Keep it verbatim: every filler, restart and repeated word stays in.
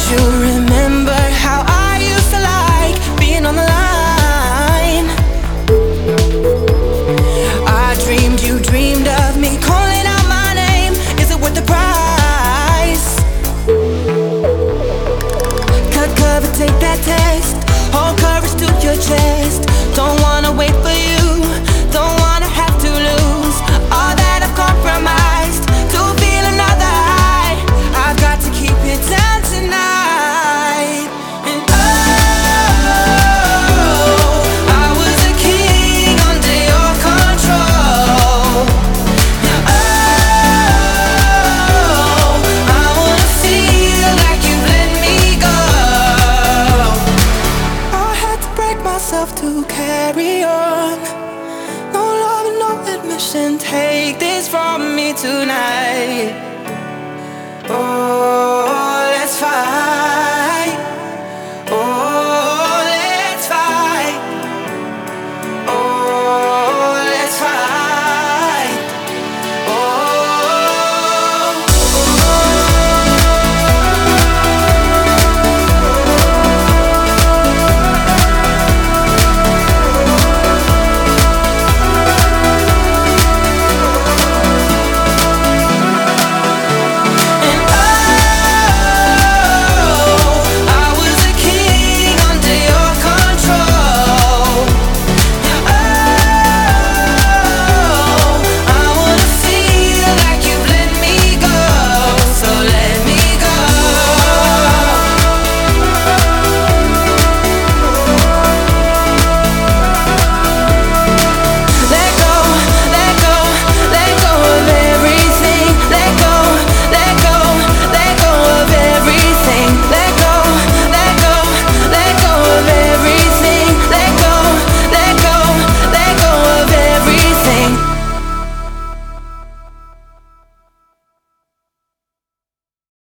you remember how I used to like being on the line? I dreamed you dreamed of me calling out my name. Is it worth the price? Cut cover, take that test. Hold courage to your chest. Don't wanna wait for you. Don't wanna have to lose all that I've compromised to feel another high. I've got to keep it down tonight. And oh, I was a king under your control. Oh, I wanna feel like you've let me go. I had to break myself to carry on. No love and no admission. Take this from me tonight. Oh, let's fight.